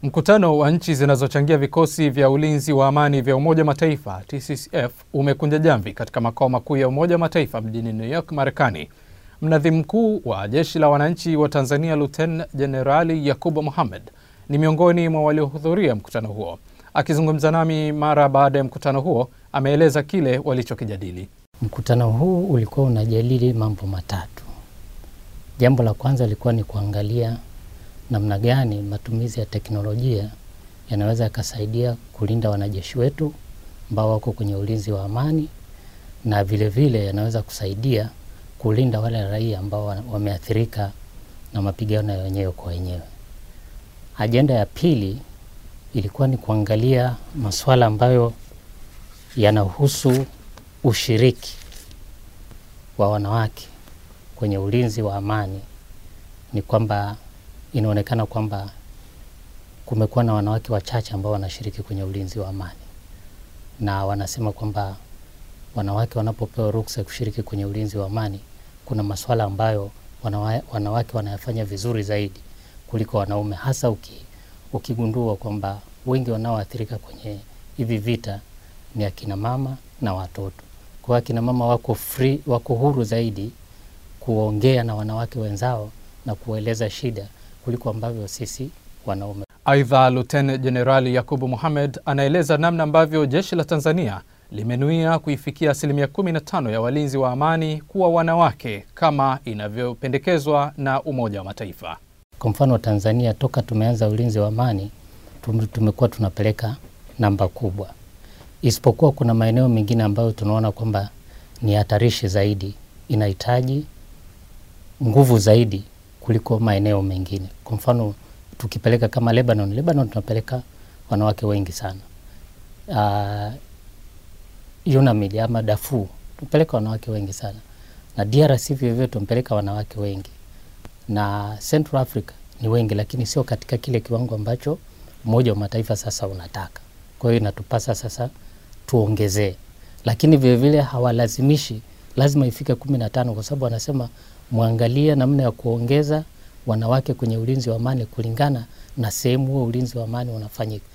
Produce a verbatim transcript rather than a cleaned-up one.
Mkutano wa nchi zinazochangia vikosi vya ulinzi wa amani vya Umoja wa Mataifa T C F umekunja jamvi katika makao makuu ya Umoja wa Mataifa mjini New York, Marekani. Mnadhimu mkuu wa Jeshi la Wananchi wa Tanzania Luteni Jenerali Yakubu Mohamed ni miongoni mwa waliohudhuria mkutano huo. Akizungumza nami mara baada ya mkutano huo, ameeleza kile walichokijadili. Mkutano huu ulikuwa unajadili mambo matatu. Jambo la kwanza lilikuwa ni kuangalia namna gani matumizi ya teknolojia yanaweza kusaidia kulinda wanajeshi wetu ambao wako kwenye ulinzi wa amani, na vile vile yanaweza kusaidia kulinda wale raia ambao wameathirika na mapigano ya wenyewe kwa wenyewe. Ajenda ya pili ilikuwa ni kuangalia masuala ambayo yanahusu ushiriki wa wanawake kwenye ulinzi wa amani. Ni kwamba inaonekana kwamba kumekuwa na wanawake wachache ambao wanashiriki kwenye ulinzi wa amani, na wanasema kwamba wanawake wanapopewa ruhusa kushiriki kwenye ulinzi wa amani, kuna masuala ambayo wanawake wanayafanya vizuri zaidi kuliko wanaume, hasa uki, ukigundua kwamba wengi wanaoathirika kwenye hivi vita ni akina mama na watoto. Kwa akina mama wako free, wako huru zaidi kuongea na wanawake wenzao na kueleza shida kuliko ambavyo sisi wanaume. Aidha, Luteni Jenerali Yakubu Mohamed anaeleza namna ambavyo jeshi la Tanzania limenuia kuifikia asilimia kumi na tano ya walinzi wa amani kuwa wanawake kama inavyopendekezwa na Umoja wa Mataifa. Kwa mfano, Tanzania toka tumeanza ulinzi wa amani tumekuwa tunapeleka namba kubwa. Isipokuwa kuna maeneo mengine ambayo tunaona kwamba ni hatarishi zaidi, inahitaji nguvu zaidi kuliko maeneo mengine. Kwa mfano, tukipeleka kama Lebanon, Lebanon tunapeleka wanawake wengi sana. Uh, UNAMID ama Darfur tunapeleka wanawake wengi sana. Na D R C vile vile tunapeleka wanawake wengi. Na Central Africa ni wengi, lakini sio katika kile kiwango ambacho Umoja wa Mataifa sasa unataka. Kwa hiyo inatupasa sasa tuongezee. Lakini vile vile hawalazimishi lazima ifike kumi na tano, kwa sababu wanasema muangalie namna ya kuongeza wanawake kwenye ulinzi wa amani kulingana na sehemu huo ulinzi wa amani unafanyika.